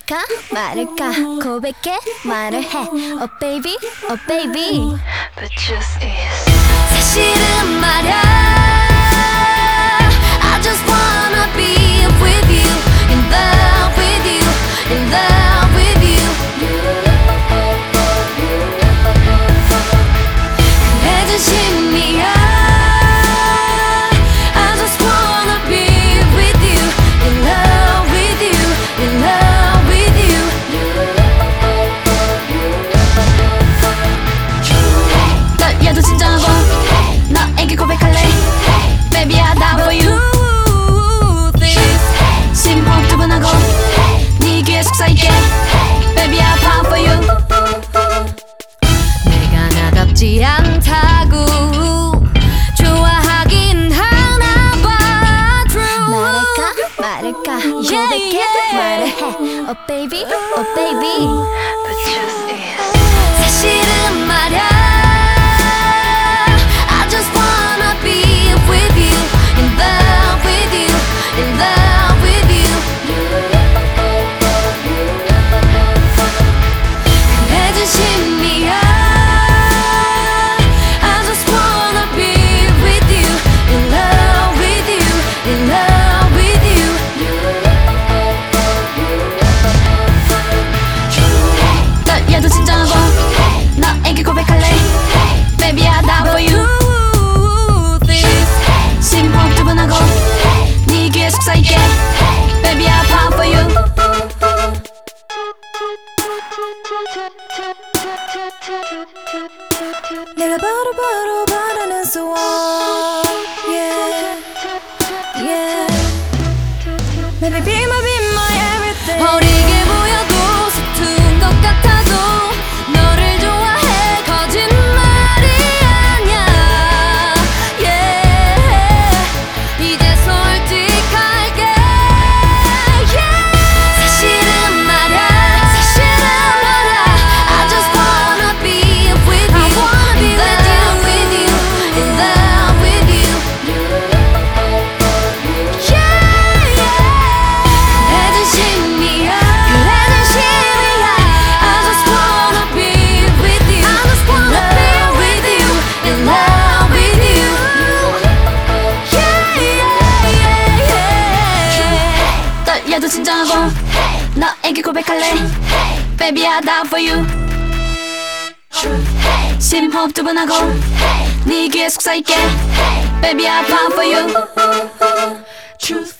말할까 말을까 고백해 말을 해 Oh baby oh baby The truth is 사실은 말야 I just wanna be with you in love with you in love with you 그래 진심이야 I just wanna be with you in love with you in love with you 떨려도 진정하고 너에게 고백할래 Baby I die for you 심호흡 두 번 하고 네 귀에 속삭일게 Baby I pound for you 내가 나답지 않다고 좋아하긴 하나봐 True 말할까 고백해 말을 해 Oh baby oh baby The truth is 사실은 말야 I just wanna be with you in love with you in love with you 그래 진심이야 I just wanna be with you in love with you in love with you 떨려도 진정하고 너에게 고백할래 Baby I die for you 심호흡 두 번 하고 네 귀에 속삭일게 Baby I pound for you 내가 바로 바라는 소원 Yeah yeah Baby be my everything 어리게 보여도 서툰 것 같아도 너를 좋아해 거짓말이 아니야 Yeah 이제 솔직할게 Yeah 사실은 말야 I just wanna be with you in love with you in love with you Yeah yeah 그래 진심이야 I just wanna be with you in love with you in love with you Yeah yeah yeah 떨려도 진정하고 너에게 고백할래 Baby I die for you 심호흡 두 번 하고 네 귀에 속삭일게 Baby I pound for you Truth